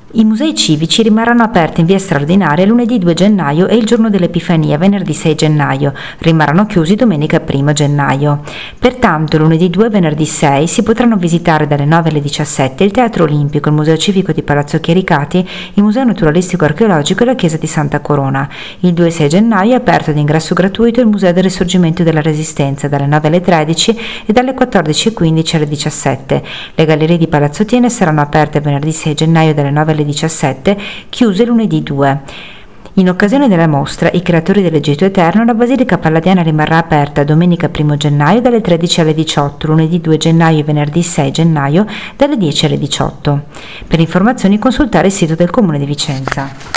I musei civici rimarranno aperti in via straordinaria lunedì 2 gennaio e il giorno dell'Epifania, venerdì 6 gennaio. Rimarranno chiusi domenica 1 gennaio. Pertanto, lunedì 2 e venerdì 6 si potranno visitare dalle 9 alle 17 il Teatro Olimpico, il Museo Civico di Palazzo Chiericati, il Museo Naturalistico Archeologico e la Chiesa di Santa Corona. Il 2 e 6 gennaio è aperto ad ingresso gratuito il Museo del Risorgimento e della Resistenza dalle 9 alle 13 e dalle 14:15 alle 17. Le gallerie di Palazzo Tiene saranno aperte venerdì 6 gennaio dalle 9 alle 17, chiuse lunedì 2. In occasione della mostra I creatori dell'Egitto Eterno, la Basilica Palladiana rimarrà aperta domenica 1 gennaio dalle 13 alle 18, lunedì 2 gennaio e venerdì 6 gennaio dalle 10 alle 18. Per informazioni consultare il sito del Comune di Vicenza.